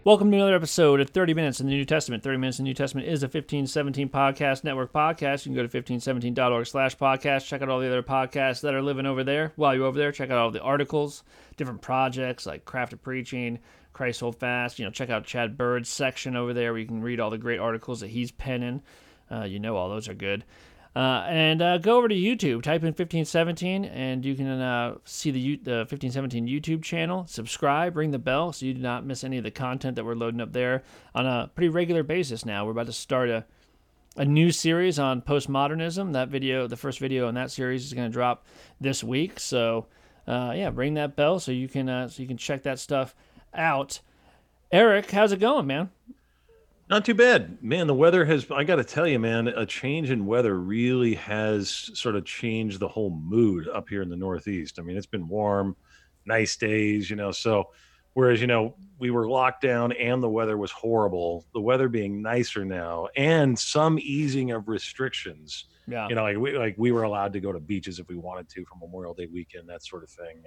Welcome to another episode of 30 Minutes in the New Testament. 30 Minutes in the New Testament is a 1517 Podcast Network podcast. You can go to 1517.org/podcast. Check out all the other podcasts that are living over there. While you're over there, check out all the articles, different projects like Crafted Preaching, Christ Hold Fast. Check out Chad Bird's section over there where you can read all the great articles that he's penning. All those are good. And go over to YouTube, type in 1517, and you can see the 1517 YouTube channel. Subscribe, ring the bell so you do not miss any of the content that we're loading up there on a pretty regular basis now. We're about to start a new series on postmodernism. The first video in that series is going to drop this week. So, ring that bell so you can check that stuff out. Eric, how's it going, man? Not too bad, man. The weather I got to tell you, man, a change in weather really has sort of changed the whole mood up here in the Northeast. I mean, it's been warm, nice days, so whereas, we were locked down and the weather was horrible, the weather being nicer now and some easing of restrictions. Yeah. We were allowed to go to beaches if we wanted to for Memorial Day weekend, that sort of thing.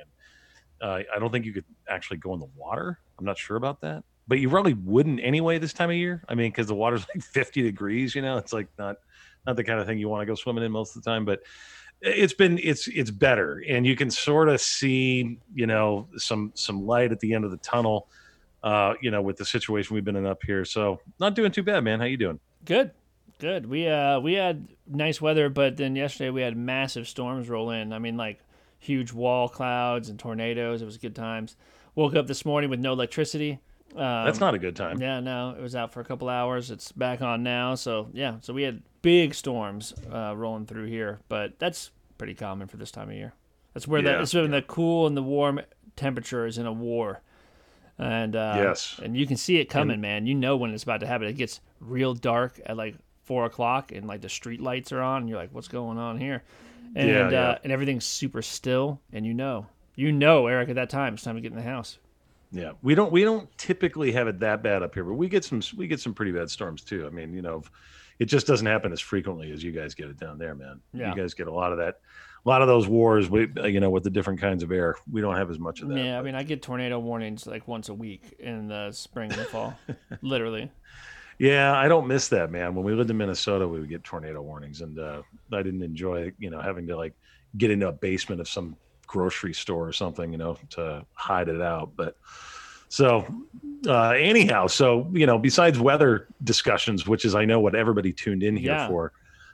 And I don't think you could actually go in the water. I'm not sure about that. But you probably wouldn't anyway this time of year. I mean, because the water's like 50 degrees, it's like not the kind of thing you want to go swimming in most of the time. But it's better, and you can sort of see, some light at the end of the tunnel, with the situation we've been in up here. So not doing too bad, man. How you doing? Good. We had nice weather, but then yesterday we had massive storms roll in. I mean, like huge wall clouds and tornadoes. It was good times. Woke up this morning with no electricity. That's not a good time. Yeah, no, it was out for a couple hours. It's back on now. So we had big storms rolling through here, but that's pretty common for this time of year. That's where the cool and the warm temperature is in a war. And yes, and you can see it coming, man. You know when it's about to happen. It gets real dark at like 4:00, and like the street lights are on, and you're like, "What's going on here?" And and everything's super still, and you know, Eric, at that time it's time to get in the house. Yeah, we don't typically have it that bad up here, but we get some pretty bad storms too. I mean, it just doesn't happen as frequently as you guys get it down there, man. Yeah. You guys get a lot of that, a lot of those wars. With the different kinds of air, we don't have as much of that. Yeah, but I mean, I get tornado warnings like once a week in the spring and the fall, literally. Yeah, I don't miss that, man. When we lived in Minnesota, we would get tornado warnings, and I didn't enjoy, having to like get into a basement of some grocery store or something, to hide it out. But so anyhow, besides weather discussions, which is I know what everybody tuned in here for,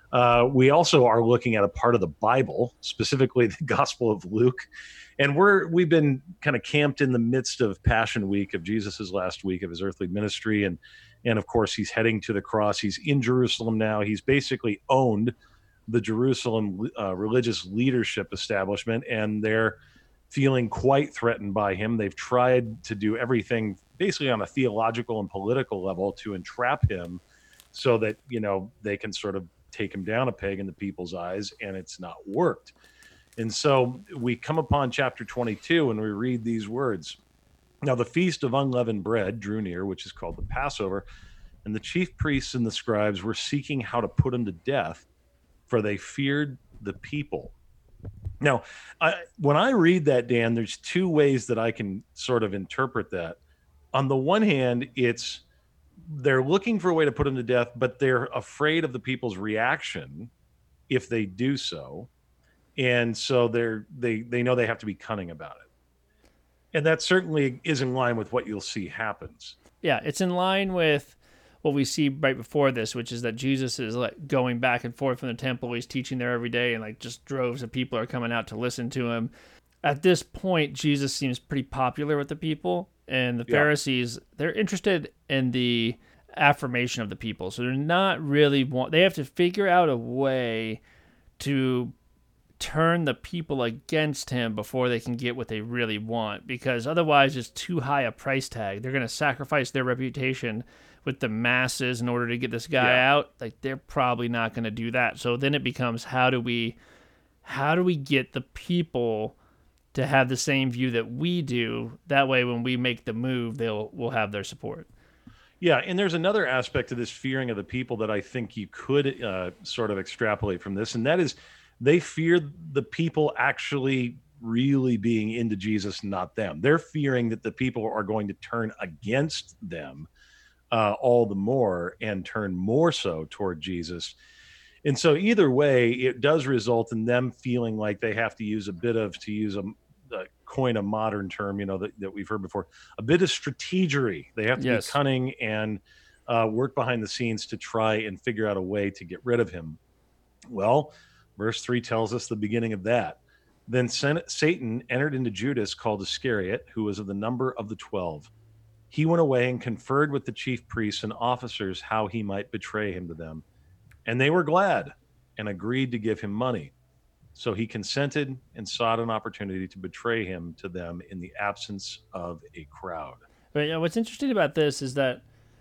we also are looking at a part of the Bible, specifically the Gospel of Luke. And we've been kind of camped in the midst of Passion Week, of Jesus's last week of his earthly ministry, and of course he's heading to the cross. He's in Jerusalem now. He's basically owned the Jerusalem religious leadership establishment, and they're feeling quite threatened by him. They've tried to do everything basically on a theological and political level to entrap him so that, they can sort of take him down a peg in the people's eyes, and it's not worked. And so we come upon chapter 22 and we read these words. Now the feast of unleavened bread drew near, which is called the Passover, and the chief priests and the scribes were seeking how to put him to death, for they feared the people. Now, when I read that, Dan, there's two ways that I can sort of interpret that. On the one hand, they're looking for a way to put him to death, but they're afraid of the people's reaction if they do so. And so they know they have to be cunning about it. And that certainly is in line with what you'll see happens. Yeah, it's in line with what we see right before this, which is that Jesus is like going back and forth from the temple. He's teaching there every day, and like just droves of people are coming out to listen to him. At this point, Jesus seems pretty popular with the people, and the Pharisees, they're interested in the affirmation of the people. So they're not really they have to figure out a way to turn the people against him before they can get what they really want, because otherwise it's too high a price tag. They're going to sacrifice their reputation with the masses in order to get this guy out. Like, they're probably not going to do that. So then it becomes, how do we get the people to have the same view that we do? That way, when we make the move, we'll have their support. Yeah, and there's another aspect to this fearing of the people that I think you could sort of extrapolate from this, and that is they fear the people actually really being into Jesus, not them. They're fearing that the people are going to turn against them all the more and turn more so toward Jesus. And so either way, it does result in them feeling like they have to use a bit of, to use a coin a modern term, that we've heard before, a bit of strategery. They have to be Yes. cunning and work behind the scenes to try and figure out a way to get rid of him. Well, verse 3 tells us the beginning of that. Then Satan entered into Judas, called Iscariot, who was of the number of the 12. He went away and conferred with the chief priests and officers how he might betray him to them. And they were glad and agreed to give him money. So he consented and sought an opportunity to betray him to them in the absence of a crowd. But what's interesting about this is that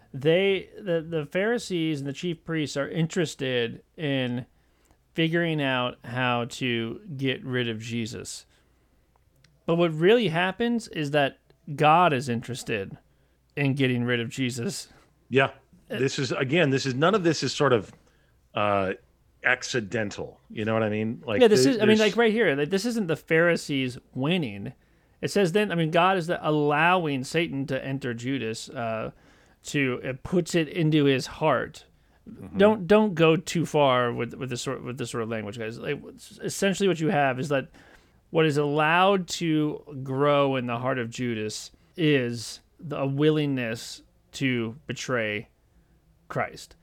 the Pharisees and the chief priests are interested in figuring out how to get rid of Jesus. But what really happens is that God is interested in getting rid of Jesus. Yeah. This is none of this is sort of accidental. You know what I mean? Like, yeah, this is, I mean, like right here, like, this isn't the Pharisees winning. It says then, I mean, God is allowing Satan to enter Judas, it puts it into his heart. Mm-hmm. Don't go too far with this sort of language, guys. Like, essentially, what you have is that what is allowed to grow in the heart of Judas is a willingness to betray Christ.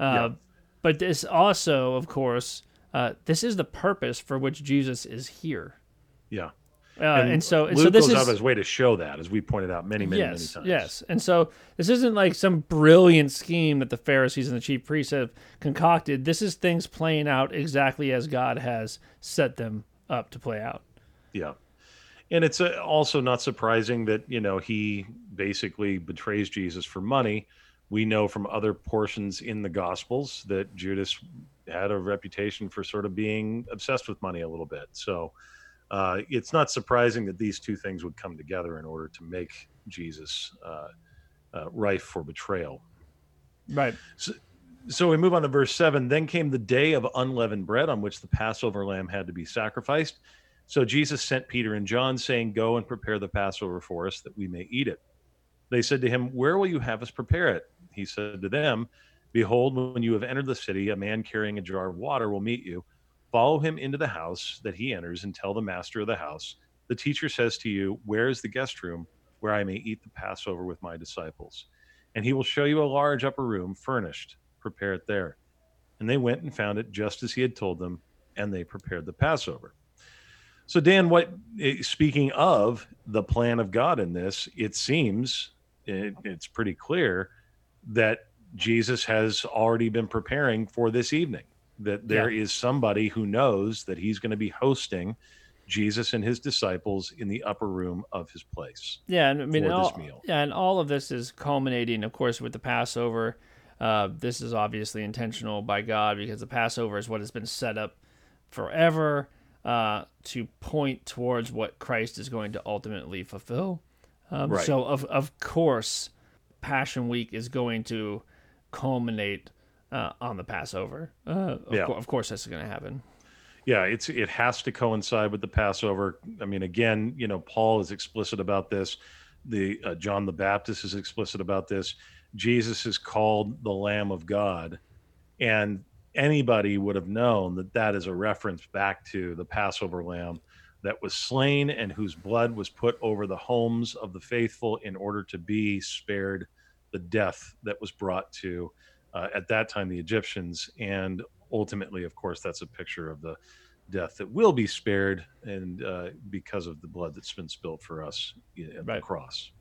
But this also, of course, this is the purpose for which Jesus is here. Yeah. And so Luke this goes is out of his way to show that, as we pointed out many times. Yes. And so this isn't like some brilliant scheme that the Pharisees and the chief priests have concocted. This is things playing out exactly as God has set them up to play out. Yeah. And it's also not surprising that, he basically betrays Jesus for money. We know from other portions in the Gospels that Judas had a reputation for sort of being obsessed with money a little bit. So it's not surprising that these two things would come together in order to make Jesus rife for betrayal. Right. So we move on to verse 7. Then came the day of unleavened bread on which the Passover lamb had to be sacrificed. So Jesus sent Peter and John, saying, "Go and prepare the Passover for us, that we may eat it." They said to him, "Where will you have us prepare it?" He said to them, "Behold, when you have entered the city, a man carrying a jar of water will meet you. Follow him into the house that he enters, and tell the master of the house, 'The teacher says to you, where is the guest room where I may eat the Passover with my disciples?' And he will show you a large upper room furnished. Prepare it there." And they went and found it just as he had told them, and they prepared the Passover. So, Dan, speaking of the plan of God in this, it seems it's pretty clear that Jesus has already been preparing for this evening, that there is somebody who knows that he's going to be hosting Jesus and his disciples in the upper room of his place. Yeah, and I mean, this meal. Yeah, and all of this is culminating, of course, with the Passover. This is obviously intentional by God, because the Passover is what has been set up forever to point towards what Christ is going to ultimately fulfill. Right. So, of course, Passion Week is going to culminate on the Passover. Of course, that's going to happen. Yeah, it has to coincide with the Passover. I mean, again, Paul is explicit about this. John the Baptist is explicit about this. Jesus is called the Lamb of God, and anybody would have known that that is a reference back to the Passover lamb that was slain and whose blood was put over the homes of the faithful in order to be spared the death that was brought to, at that time, the Egyptians. And ultimately, of course, that's a picture of the death that will be spared, and because of the blood that's been spilled for us at the cross.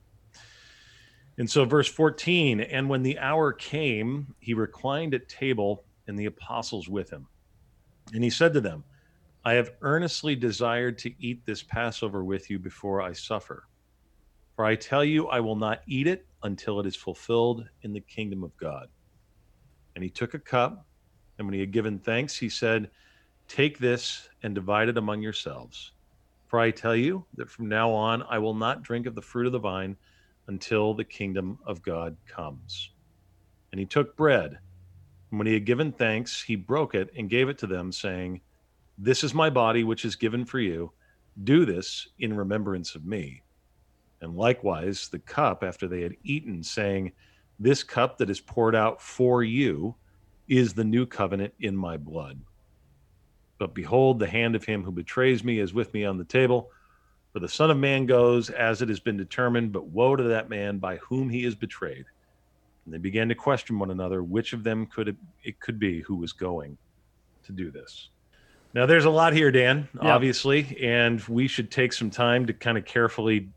And so verse 14, and when the hour came, he reclined at table, and the apostles with him. And he said to them, "I have earnestly desired to eat this Passover with you before I suffer. For I tell you, I will not eat it until it is fulfilled in the kingdom of God." And he took a cup, and when he had given thanks, he said, "Take this and divide it among yourselves. For I tell you that from now on I will not drink of the fruit of the vine until the kingdom of God comes." And he took bread, and when he had given thanks, he broke it and gave it to them, saying, "This is my body, which is given for you. Do this in remembrance of me. And likewise, the cup after they had eaten, saying, This cup that is poured out for you is the new covenant in my blood. But behold, the hand of him who betrays me is with me on the table. For the Son of Man goes as it has been determined, but woe to that man by whom he is betrayed. And they began to question one another which of them it could be who was going to do this. Now, there's a lot here, Dan, obviously, and we should take some time to kind of carefully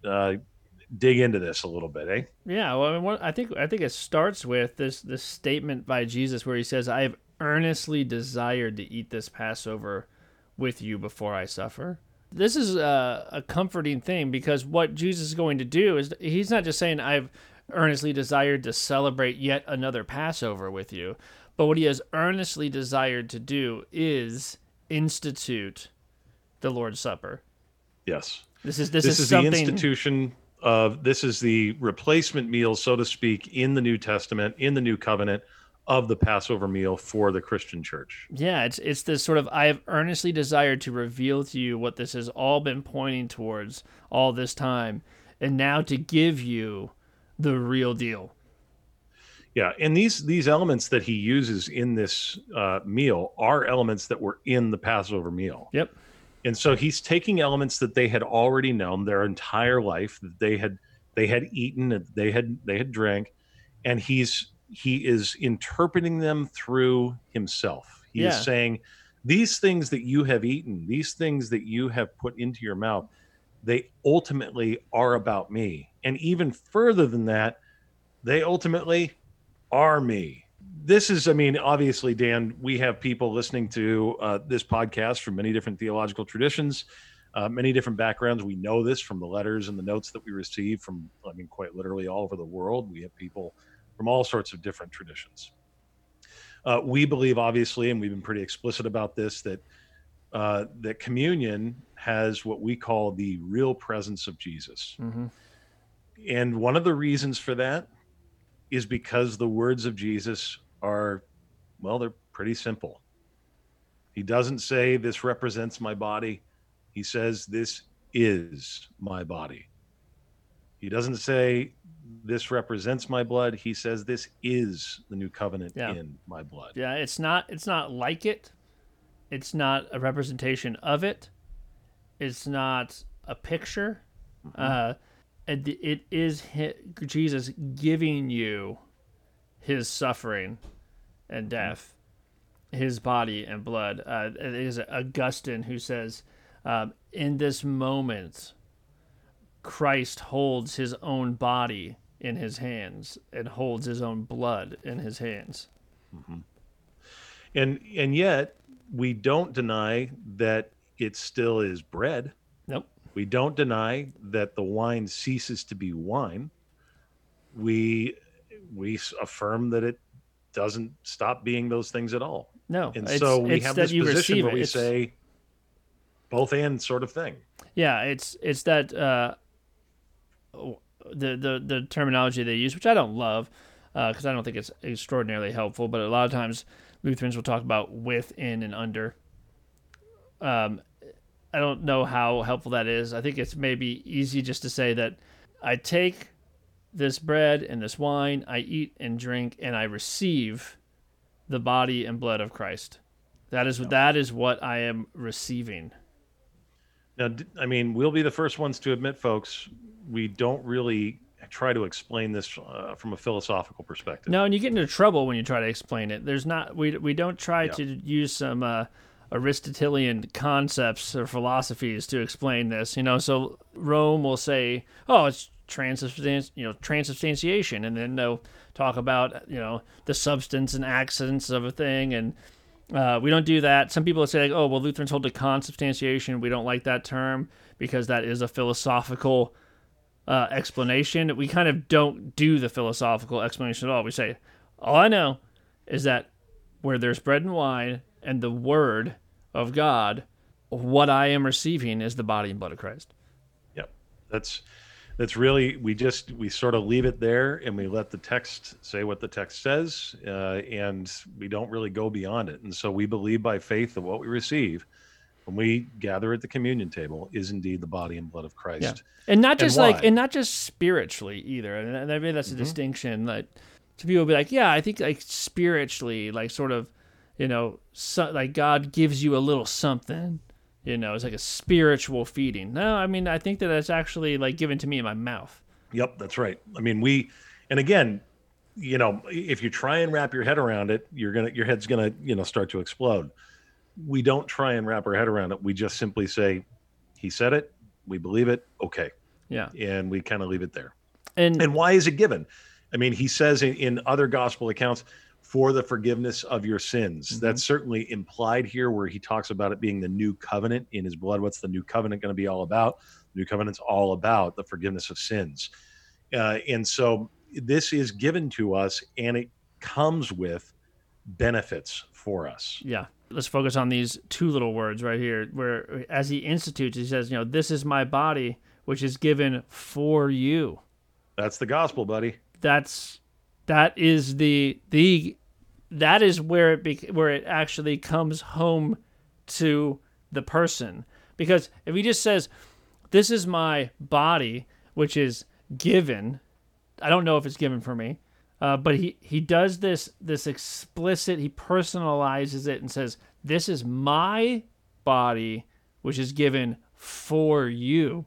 dig into this a little bit, eh? Yeah, well, I think it starts with this statement by Jesus where he says, "I have earnestly desired to eat this Passover with you before I suffer." This is a comforting thing, because what Jesus is going to do is he's not just saying, "I've earnestly desired to celebrate yet another Passover with you," but what he has earnestly desired to do is institute the Lord's Supper. Yes. This is something... the institution of, this is the replacement meal, so to speak, in the New Testament, in the New Covenant, of the Passover meal for the Christian church. Yeah, it's this sort of, I have earnestly desired to reveal to you what this has all been pointing towards all this time, and now to give you the real deal. Yeah, and these elements that he uses in this meal are elements that were in the Passover meal. Yep. And so he's taking elements that they had already known their entire life, that they had eaten, they had drank, and he is interpreting them through himself. He is saying, these things that you have eaten, these things that you have put into your mouth, they ultimately are about me. And even further than that, they ultimately are me. This is, I mean, obviously, Dan, we have people listening to this podcast from many different theological traditions, many different backgrounds. We know this from the letters and the notes that we receive from, I mean, quite literally all over the world. We have people from all sorts of different traditions. We believe, obviously, and we've been pretty explicit about this, that that communion has what we call the real presence of Jesus. Mm-hmm. And one of the reasons for that is because the words of Jesus are, well, they're pretty simple. He doesn't say, this represents my body. He says, this is my body. He doesn't say, this represents my blood. He says, this is the new covenant in my blood. Yeah, it's not like it. It's not a representation of it. It's not a picture. Mm-hmm. It is Jesus giving you his suffering and death, his body and blood. It is Augustine who says, in this moment, Christ holds his own body in his hands and holds his own blood in his hands. Mm-hmm. And yet, we don't deny that it still is bread. Nope. We don't deny that the wine ceases to be wine. We affirm that it doesn't stop being those things at all. No. And so we have this position where we say both and sort of thing. Yeah, it's that the terminology they use, which I don't love, because I don't think it's extraordinarily helpful, but a lot of times Lutherans will talk about with, in, and under. I don't know how helpful that is. I think it's maybe easy just to say that I take this bread and this wine, I eat and drink, and I receive the body and blood of Christ. That is what I am receiving. Now, I mean, we'll be the first ones to admit, folks, we don't really try to explain this from a philosophical perspective. No, and you get into trouble when you try to explain it. We don't try to use some Aristotelian concepts or philosophies to explain this. So Rome will say, "Oh, it's transubstantiation," and then they'll talk about the substance and accidents of a thing, and we don't do that. Some people say, "Oh, well, Lutherans hold to consubstantiation. We don't like that term because that is a philosophical explanation." We kind of don't do the philosophical explanation at all. We say, all I know is that where there's bread and wine and the word of God, what I am receiving is the body and blood of Christ. Yep. That's really, we sort of leave it there and we let the text say what the text says, and we don't really go beyond it. And so we believe by faith that what we receive when we gather at the communion table is indeed the body and blood of Christ. Yeah. And not just why? and not just spiritually either. And maybe that's a distinction that some people will be like, yeah, I think like spiritually, like sort of, like God gives you a little something, it's like a spiritual feeding. No, I mean, I think that that's actually like given to me in my mouth. Yep, that's right. I mean, and again, if you try and wrap your head around it, your head's gonna, start to explode. We don't try and wrap our head around it. We just simply say, he said it, we believe it, okay. Yeah. And we kind of leave it there. And why is it given? I mean, he says in other gospel accounts, for the forgiveness of your sins. Mm-hmm. That's certainly implied here where he talks about it being the new covenant in his blood. What's the new covenant going to be all about? The new covenant's all about the forgiveness of sins. And so this is given to us, and it comes with benefits for us. Yeah. Let's focus on these two little words right here, where as he institutes, he says, this is my body, which is given for you. That's the gospel, buddy. That is that is where it actually comes home to the person. Because if he just says, this is my body, which is given, I don't know if it's given for me, but he does this explicit, he personalizes it and says, this is my body, which is given for you.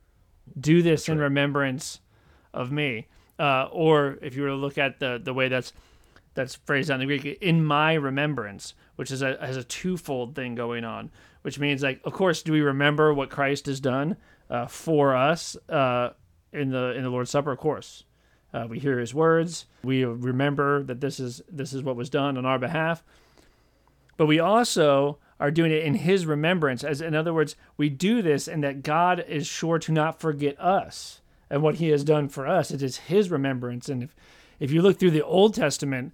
Do this in remembrance of me. Or if you were to look at the way that's phrased out in the Greek, in my remembrance, which has a twofold thing going on, which means, like, of course, do we remember what Christ has done for us in the Lord's Supper? Of course. We hear his words. We remember that this is what was done on our behalf. But we also are doing it in his remembrance. As in other words, we do this and that God is sure to not forget us and what he has done for us. It is his remembrance. And if you look through the Old Testament,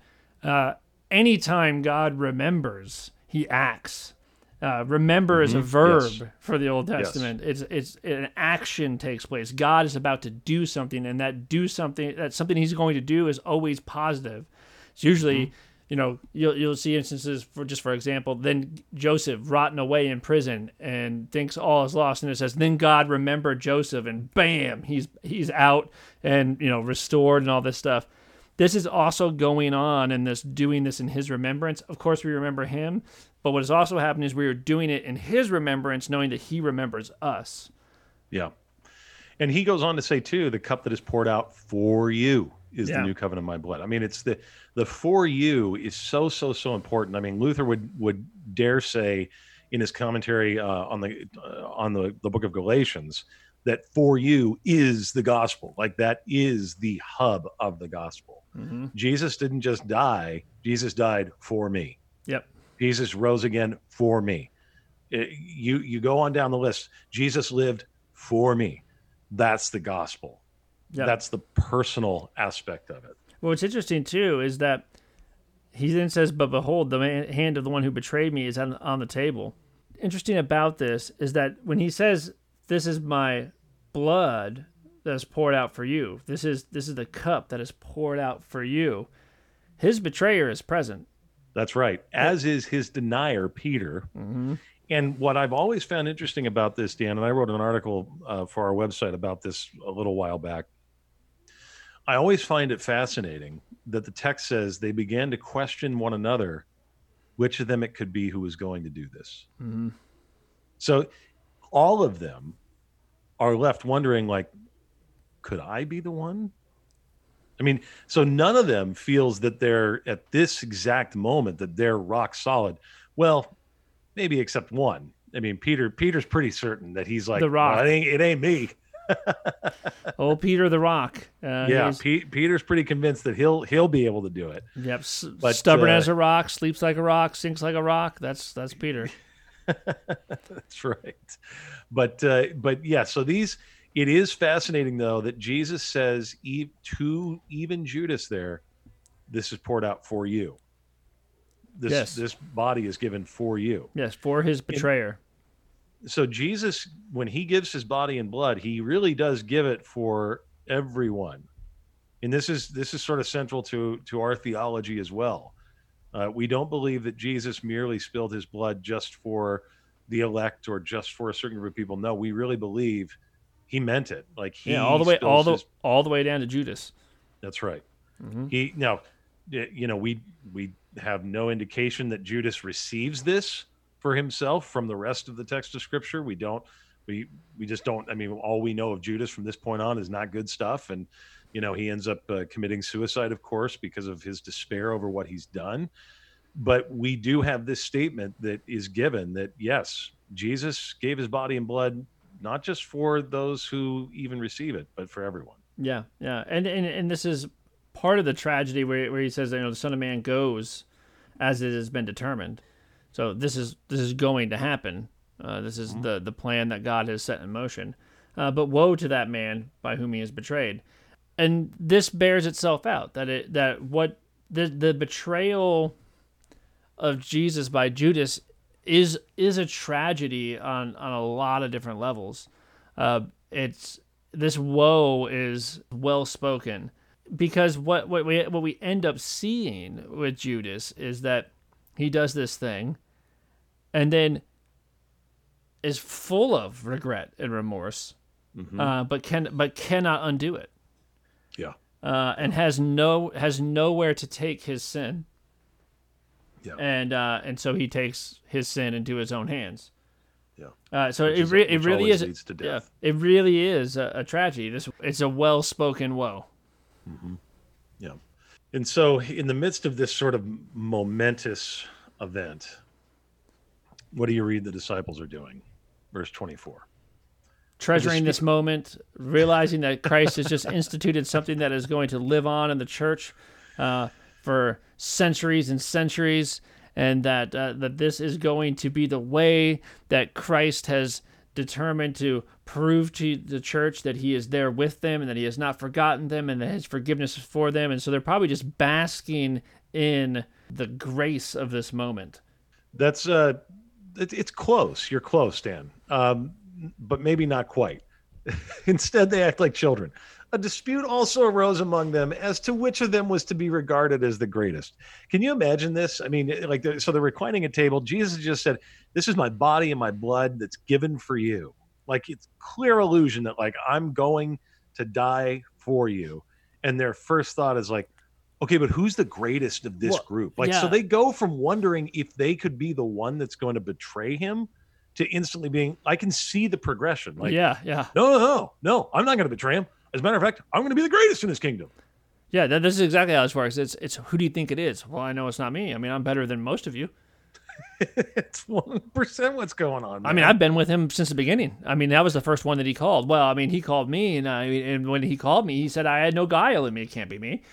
anytime God remembers, he acts. Remember is a verb for the Old Testament. Yes. It's an action takes place. God is about to do something, and that's something he's going to do is always positive. It's usually, you'll see instances for example, then Joseph rotten away in prison and thinks all is lost, and it says, then God remembered Joseph, and bam, he's out and restored and all this stuff. This is also going on in this, doing this in his remembrance. Of course, we remember him, but what is also happening is we are doing it in his remembrance, knowing that he remembers us. Yeah. And he goes on to say, too, the cup that is poured out for you is the new covenant of my blood. I mean, it's the for you is so important. I mean, Luther would dare say in his commentary on the book of Galatians that for you is the gospel. Like, that is the hub of the gospel. Mm-hmm. Jesus didn't just die. Jesus died for me. Yep. Jesus rose again for me. You go on down the list. Jesus lived for me. That's the gospel. Yep. That's the personal aspect of it. Well, what's interesting, too, is that he then says, but behold, the hand of the one who betrayed me is on the table. Interesting about this is that when he says, this is my blood that is poured out for you, this is the cup that is poured out for you, his betrayer is present. That's right. As is his denier, Peter. Mm-hmm. And what I've always found interesting about this, Dan, and I wrote an article for our website about this a little while back, I always find it fascinating that the text says they began to question one another which of them it could be who was going to do this. Mm-hmm. So all of them are left wondering, like, could I be the one? I mean, so none of them feels that they're at this exact moment that they're rock solid. Well, maybe except one. I mean, Peter's pretty certain that he's like, the Rock. Well, it ain't me. Oh, Peter the Rock. Peter's pretty convinced that he'll be able to do it. Yep. But, stubborn as a rock, sleeps like a rock, sinks like a rock. That's Peter. That's right. But yeah, so it is fascinating, though, that Jesus says to even Judas there, this is poured out for you. This body is given for you. Yes, for his betrayer. So Jesus, when he gives his body and blood, he really does give it for everyone. And this is sort of central to our theology as well. We don't believe that Jesus merely spilled his blood just for the elect or just for a certain group of people. No, we really believe he meant it. Like Yeah, all he the way, spills his. all the way down to Judas. That's right. Hmm. He now, we have no indication that Judas receives this for himself from the rest of the text of Scripture. We don't. We just don't. I mean, all we know of Judas from this point on is not good stuff, and he ends up committing suicide, of course, because of his despair over what he's done. But we do have this statement that is given that yes, Jesus gave his body and blood not just for those who even receive it, but for everyone. Yeah, yeah, and this is part of the tragedy where he says that, the Son of Man goes as it has been determined. So this is going to happen. This is the plan that God has set in motion. But woe to that man by whom he is betrayed. And this bears itself out that what the betrayal of Jesus by Judas is a tragedy on a lot of different levels. It's this woe is well spoken because what we end up seeing with Judas is that he does this thing and then is full of regret and remorse, but cannot undo it. Yeah. And has nowhere to take his sin. Yeah. And so he takes his sin into his own hands. Yeah. So Which it really is leads to death. Yeah, it really is a tragedy. It's a well spoken woe. Yeah. And so in the midst of this sort of momentous event, what do you read the disciples are doing? Verse 24. Treasuring this moment, realizing that Christ has just instituted something that is going to live on in the church for centuries and centuries, and that this is going to be the way that Christ has determined to prove to the church that he is there with them and that he has not forgotten them and that his forgiveness is for them. And so they're probably just basking in the grace of this moment. That's it's close. You're close, Dan. But maybe not quite. Instead, they act like children. A dispute also arose among them as to which of them was to be regarded as the greatest. Can you imagine this? I mean, so they're reclining at table. Jesus just said, "This is my body and my blood that's given for you." Like it's clear allusion that like I'm going to die for you. And their first thought is like, okay, but who's the greatest of this group? Like, so they go from wondering if they could be the one that's going to betray him to instantly being, I can see the progression. Like, yeah. No, I'm not going to betray him. As a matter of fact, I'm going to be the greatest in his kingdom. Yeah, this is exactly how this works. It's who do you think it is? Well, I know it's not me. I mean, I'm better than most of you. It's 1% what's going on, man. I mean, I've been with him since the beginning. I mean, that was the first one that he called. Well, I mean, he called me, and when he called me, he said I had no guile in me. It can't be me.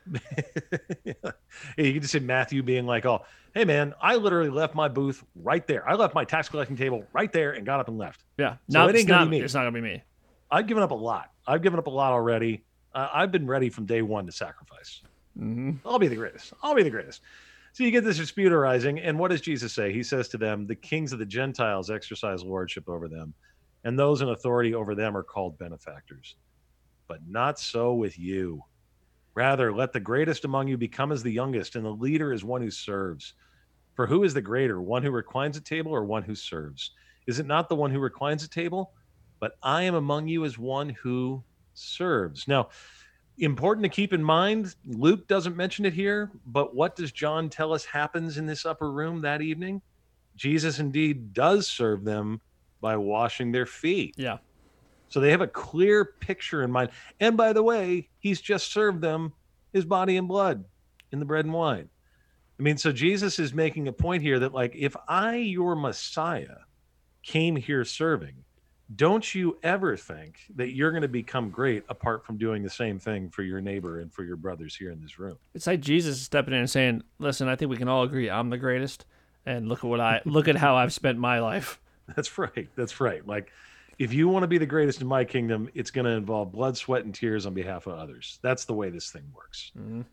Yeah. You can just see Matthew being like, "Oh, hey man, I literally left my booth right there. I left my tax collecting table right there and got up and left." Yeah, so it ain't gonna be me. It's not gonna be me. I've given up a lot. Already. I've been ready from day one to sacrifice. I'll be the greatest. So you get this dispute arising, and what does Jesus say? He says to them, "The kings of the Gentiles exercise lordship over them, and those in authority over them are called benefactors. But not so with you. Rather, let the greatest among you become as the youngest, and the leader is one who serves. For who is the greater, one who reclines at table or one who serves? Is it not the one who reclines at table? But I am among you as one who serves." Now, important to keep in mind, Luke doesn't mention it here, but what does John tell us happens in this upper room that evening? Jesus indeed does serve them by washing their feet. Yeah. So they have a clear picture in mind. And by the way, he's just served them his body and blood in the bread and wine. I mean, so Jesus is making a point here that, like, if I, your Messiah, came here serving, don't you ever think that you're going to become great apart from doing the same thing for your neighbor and for your brothers here in this room. It's like Jesus stepping in and saying, "Listen, I think we can all agree I'm the greatest, and look at how I've spent my life." That's right. Like, if you want to be the greatest in my kingdom, it's going to involve blood, sweat, and tears on behalf of others. That's the way this thing works. Mm-hmm.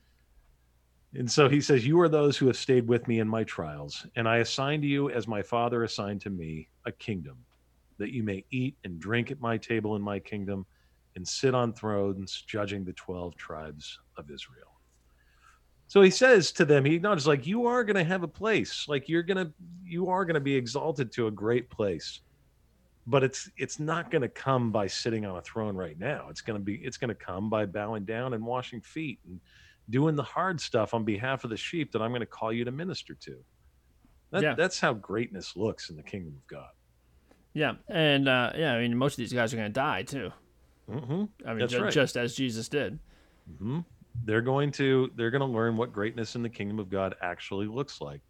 And so he says, "You are those who have stayed with me in my trials, and I assign to you, as my Father assigned to me, a kingdom, that you may eat and drink at my table in my kingdom and sit on thrones judging the 12 tribes of Israel." So he says to them, he acknowledges, like, you are going to have a place. Like, you are going to be exalted to a great place. But it's not going to come by sitting on a throne right now. It's going to come by bowing down and washing feet and doing the hard stuff on behalf of the sheep that I'm going to call you to minister to. Yeah. That's how greatness looks in the kingdom of God. Yeah, and yeah, I mean, most of these guys are going to die too. Mm-hmm. I mean, That's right. just as Jesus did. Mm-hmm. They're going to learn what greatness in the kingdom of God actually looks like.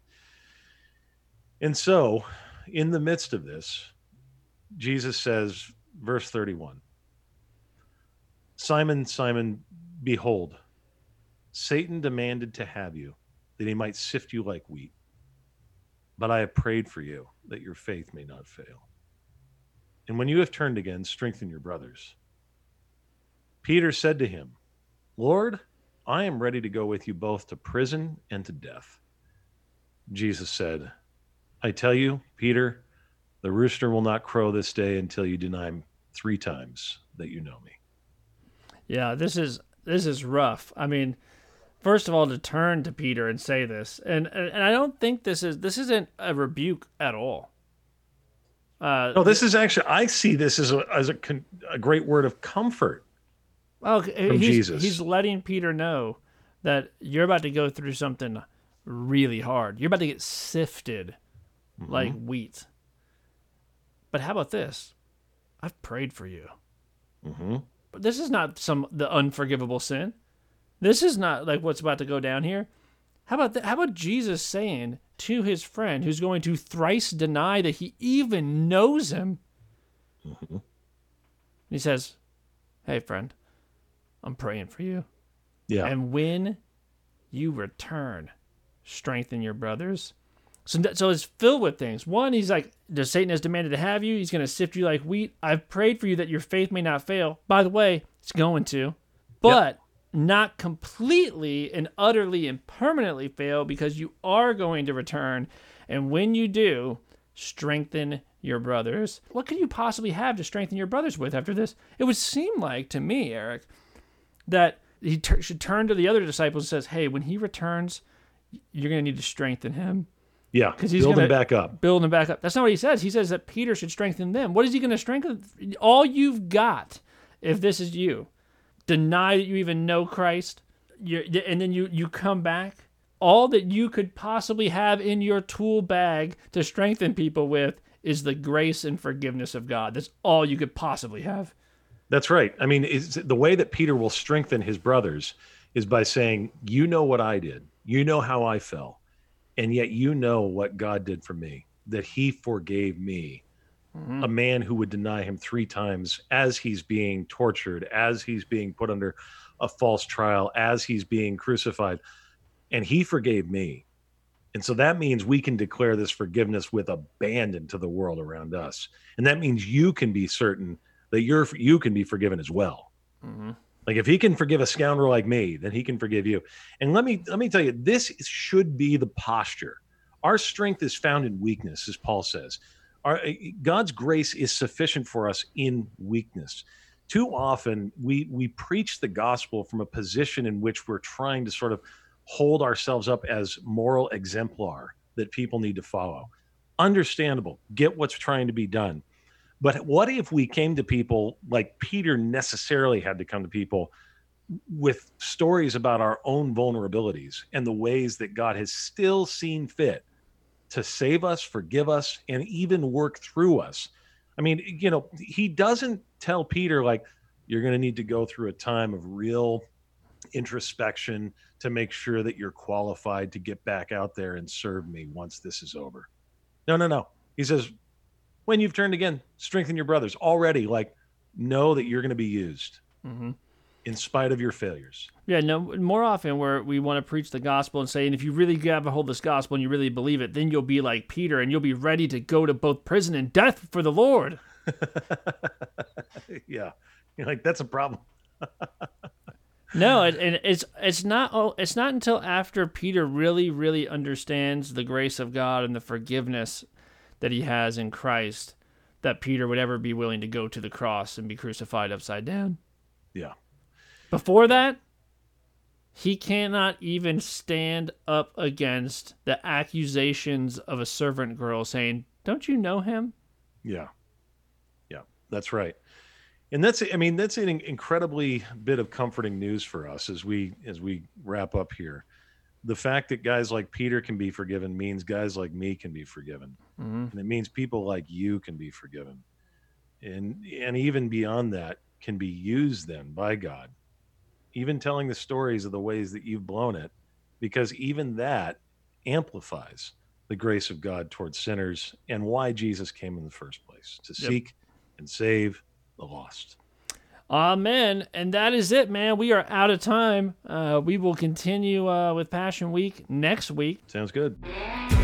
And so, in the midst of this, Jesus says, verse 31, Simon, Simon, behold, Satan demanded to have you, that he might sift you like wheat. But I have prayed for you, that your faith may not fail. And when you have turned again, strengthen your brothers. Peter said to him, Lord, I am ready to go with you both to prison and to death. Jesus said, I tell you, Peter, the rooster will not crow this day until you deny 3 times that you know me. Yeah, this is rough. I mean, first of all, to turn to Peter and say this, and I don't think this isn't a rebuke at all. No, this is actually, I see this as a great word of comfort. Well, from Jesus. He's letting Peter know that you're about to go through something really hard. You're about to get sifted like wheat. But how about this? I've prayed for you. Mm-hmm. But this is not the unforgivable sin. This is not like what's about to go down here. How about Jesus saying to his friend who's going to thrice deny that he even knows him? Mm-hmm. He says, hey, friend, I'm praying for you. Yeah. And when you return, strengthen your brothers. So it's filled with things. One, he's like, Satan has demanded to have you. He's going to sift you like wheat. I've prayed for you that your faith may not fail. By the way, it's going to. But not completely and utterly and permanently fail, because you are going to return. And when you do, strengthen your brothers. What could you possibly have to strengthen your brothers with after this? It would seem like to me, Eric, that he should turn to the other disciples and says, hey, when he returns, you're going to need to strengthen him. Yeah, because he's build him back up. Build him back up. That's not what he says. He says that Peter should strengthen them. What is he going to strengthen? All you've got, if this is you, deny that you even know Christ, and then you come back. All that you could possibly have in your tool bag to strengthen people with is the grace and forgiveness of God. That's all you could possibly have. That's right. I mean, the way that Peter will strengthen his brothers is by saying, you know what I did. You know how I fell. And yet you know what God did for me, that he forgave me, a man who would deny him 3 times as he's being tortured, as he's being put under a false trial, as he's being crucified. And he forgave me. And so that means we can declare this forgiveness with abandon to the world around us. And that means you can be certain that you can be forgiven as well. Mm-hmm. Like if he can forgive a scoundrel like me, then he can forgive you. And let me tell you, this should be the posture. Our strength is found in weakness, as Paul says. God's grace is sufficient for us in weakness. Too often we preach the gospel from a position in which we're trying to sort of hold ourselves up as moral exemplar that people need to follow. Understandable. Get what's trying to be done. But what if we came to people like Peter necessarily had to come to people with stories about our own vulnerabilities and the ways that God has still seen fit to save us, forgive us, and even work through us? I mean, he doesn't tell Peter, like, you're going to need to go through a time of real introspection to make sure that you're qualified to get back out there and serve me once this is over. No. He says, when you've turned again, strengthen your brothers. Already, like, know that you're going to be used in spite of your failures. Yeah, no. More often, where we want to preach the gospel and say, and if you really grab a hold of this gospel and you really believe it, then you'll be like Peter and you'll be ready to go to both prison and death for the Lord. Yeah, you're like, that's a problem. No, and it's not until after Peter really, really understands the grace of God and the forgiveness that he has in Christ that Peter would ever be willing to go to the cross and be crucified upside down. Yeah. Before that, He cannot even stand up against the accusations of a servant girl saying, "Don't you know him?" Yeah. Yeah, that's right. And that's an incredibly bit of comforting news for us as we wrap up here. The fact that guys like Peter can be forgiven means guys like me can be forgiven. Mm-hmm. And it means people like you can be forgiven. And even beyond that can be used then by God. Even telling the stories of the ways that you've blown it, because even that amplifies the grace of God towards sinners and why Jesus came in the first place, to Yep. seek and save the lost. Amen. And that is it, man. We are out of time. We will continue with Passion Week next week. Sounds good.